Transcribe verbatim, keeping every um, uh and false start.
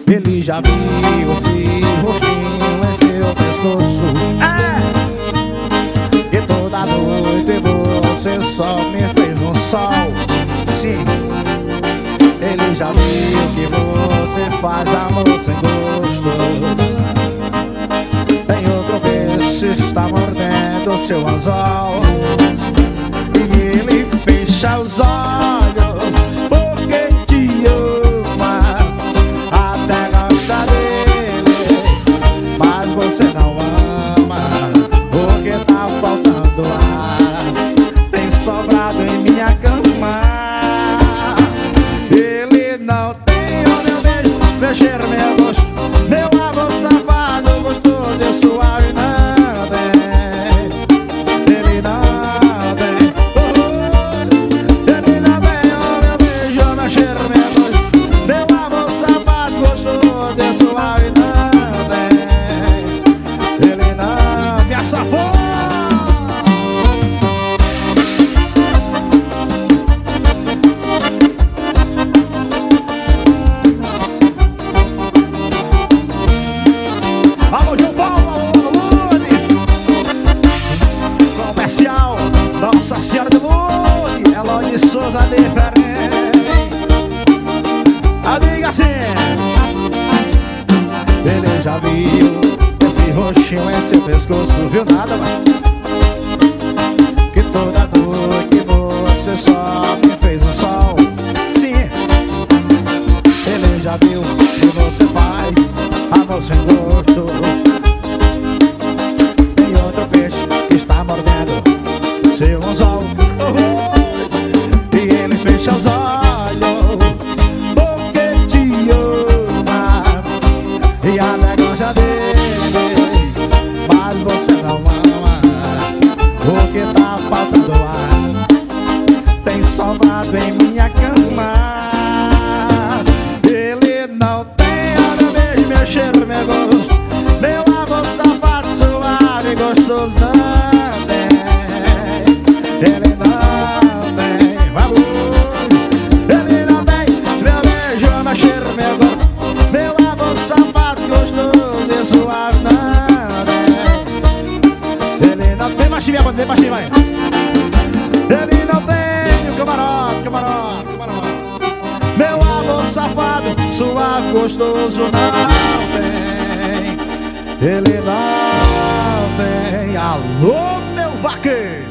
Ele já viu esse rostinho em seu pescoço. É! E toda noite você só me fez um sol. Sim. Ele já viu que você faz amor sem gosto. Tem outro peixe está mordendo seu anzol. E ele fecha os olhos porque te ama, até gosta dele, mas você não ama porque tá faltando ar. Tem sobrado em minha cama. Ele não tem o meu beijo, meu cheiro, meu gosto, meu amor safado, gostoso e suave. Não tem, ele não tem. Oh, ele não tem o meu beijo, meu cheiro, meu gosto, meu amor safado, gostoso e suave. Não tem, ele não me assafou. Alô, João Paulo, alô, Lourdes. Comercial Nossa Senhora de Lourdes, Eloy de Souza diferente. Amiga assim. Ele já viu esse roxinho em seu pescoço. Viu nada, mas que toda noite você só me fez um sol. Sim. Ele já viu que você faz amor sem gosto. Tem outro peixe que está mordendo seu anzol. Oh, e ele fecha os olhos porque te ama, e a negócia dele, mas você não ama porque tá faltando ar. Tem sobrado em minha cama. Ele não tem o meu beijo, meu cheiro, meu gosto, meu amor safado, suave e gostoso. Não tem, ele não tem, vamos. Ele não tem meu beijo, meu cheiro, meu gosto, meu amor safado, gostoso e suave. Não tem, ele não tem. Baixinho, minha banda, vem baixinho, vai. Ele não tem o camarote, camarote, camarote. Meu amor safado, suave, gostoso. Não tem, ele não tem. Alô, meu vaqueiro.